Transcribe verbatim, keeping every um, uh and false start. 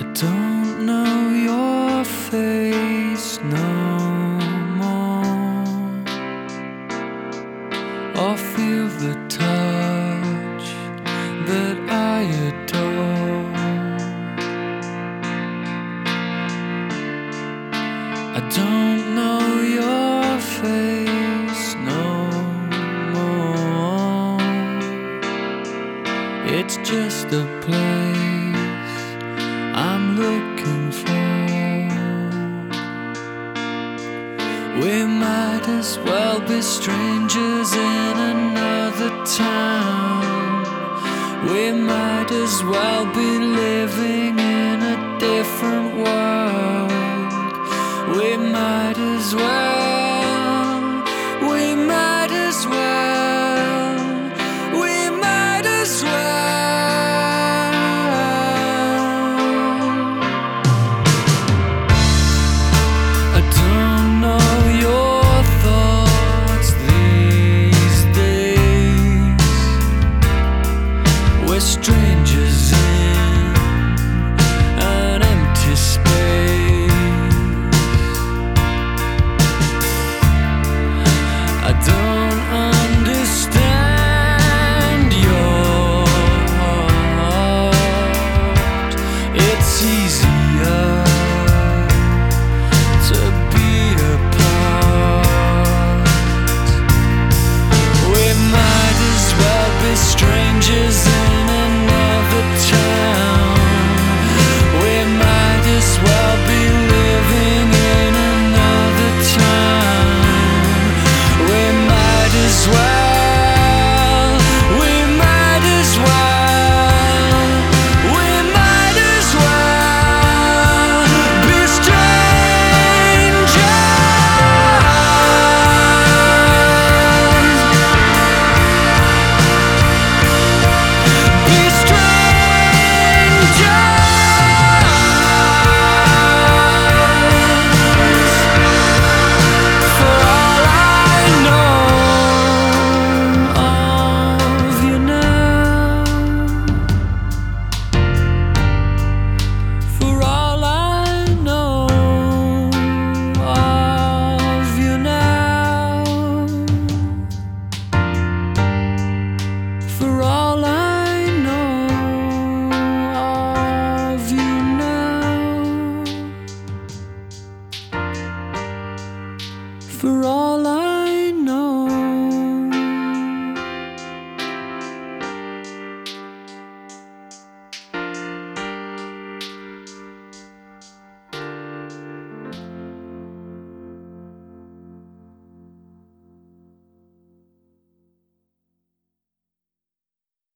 don't know your face no more, or feel the touch that I adore. I don't know your face no more. It's just a place I'm looking for. We might as well be strangers in another town. We might as well be living in a different world. We might as well